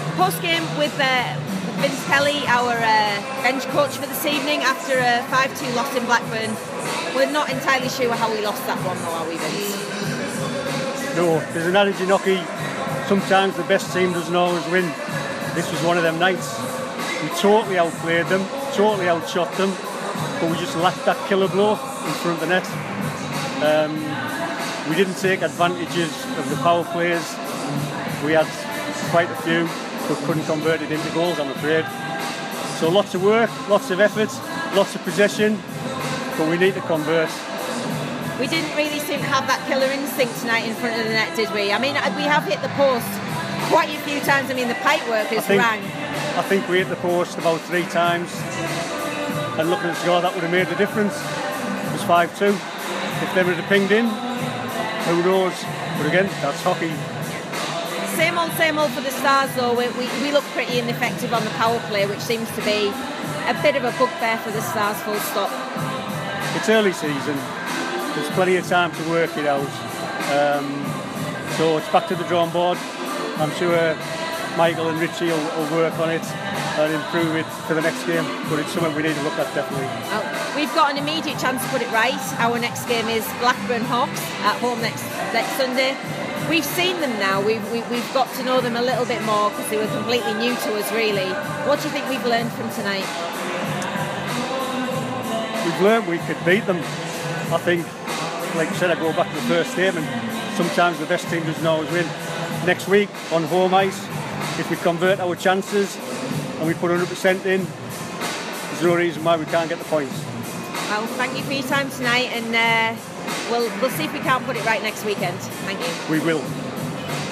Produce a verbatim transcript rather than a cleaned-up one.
Post game with uh, Vince Kelly, our uh, bench coach for this evening, after a five two loss in Blackburn. We're not entirely sure how we lost that one, though, are we, Vince? No, there's an adage in hockey, sometimes the best team doesn't always win. This was one of them nights. We totally outplayed them, totally outshot them, but we just lacked that killer blow in front of the net. Um, we didn't take advantages of the power plays. We had quite a few, but couldn't convert it into goals, I'm afraid. So lots of work, lots of effort, lots of possession, but we need to convert. We didn't really seem to have that killer instinct tonight in front of the net, did we? I mean, we have hit the post quite a few times. I mean, the pipe work has I think, rang. I think we hit the post about three times, and looking at the score, that would have made the difference. It was five two. If they would have pinged in, who knows? But again, that's hockey. Same old, same old for the Stars, though. We, we, we look pretty ineffective on the power play, which seems to be a bit of a bugbear for the Stars, full stop. It's early season. There's plenty of time to work it out. Um, so it's back to the drawing board. I'm sure Michael and Richie will, will work on it and improve it for the next game, but it's something we need to look at, definitely. Well, we've got an immediate chance to put it right. Our next game is Blackburn Hawks at home next next Sunday. We've seen them now, we've, we, we've got to know them a little bit more because they were completely new to us, really. What do you think we've learned from tonight? We've learned we could beat them. I think, like I said, I go back to the first statement, sometimes the best team doesn't always win. Next week on home ice, if we convert our chances and we put one hundred percent in, there's no reason why we can't get the points. Well, thank you for your time tonight, and uh, we'll, we'll see if we can't put it right next weekend. Thank you. We will.